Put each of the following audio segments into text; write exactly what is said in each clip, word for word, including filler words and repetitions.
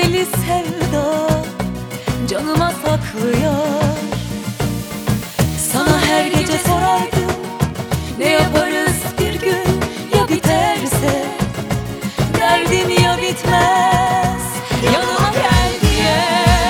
deli sevda canıma saklıyor. Sana her gece sorardım, ne yaparız bir gün ya biterse, derdim ya bitmez yanıma gel diye.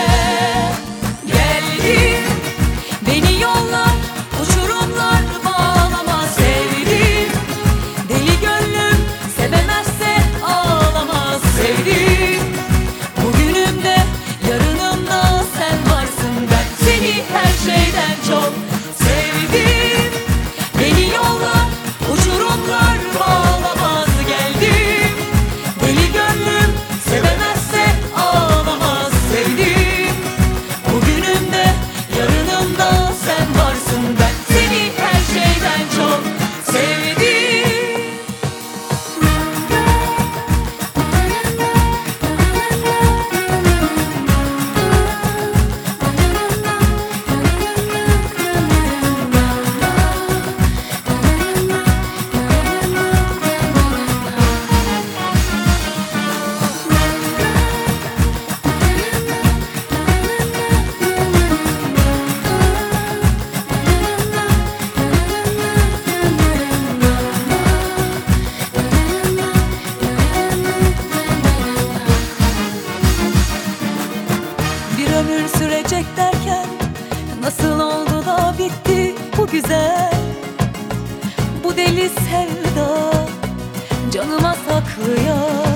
Geldim, beni yollar uçurumlar bağlama sevdim. Deli gönlüm sevemezse ağlamaz sevdim. Bugünümde yarınımda sen varsın, ben seni her şeyden çok sevdim. Beni yollar uçurumlar bağlamaz geldim. Deli gönlüm sevemezse ağlamaz sevdim. Bugünümde yarınımda sen varsın, ben seni her şeyden çok sevdim. Bir ömür sürecek derken nasıl oldu da bitti bu güzel, bu deli sevda canıma saklıyor.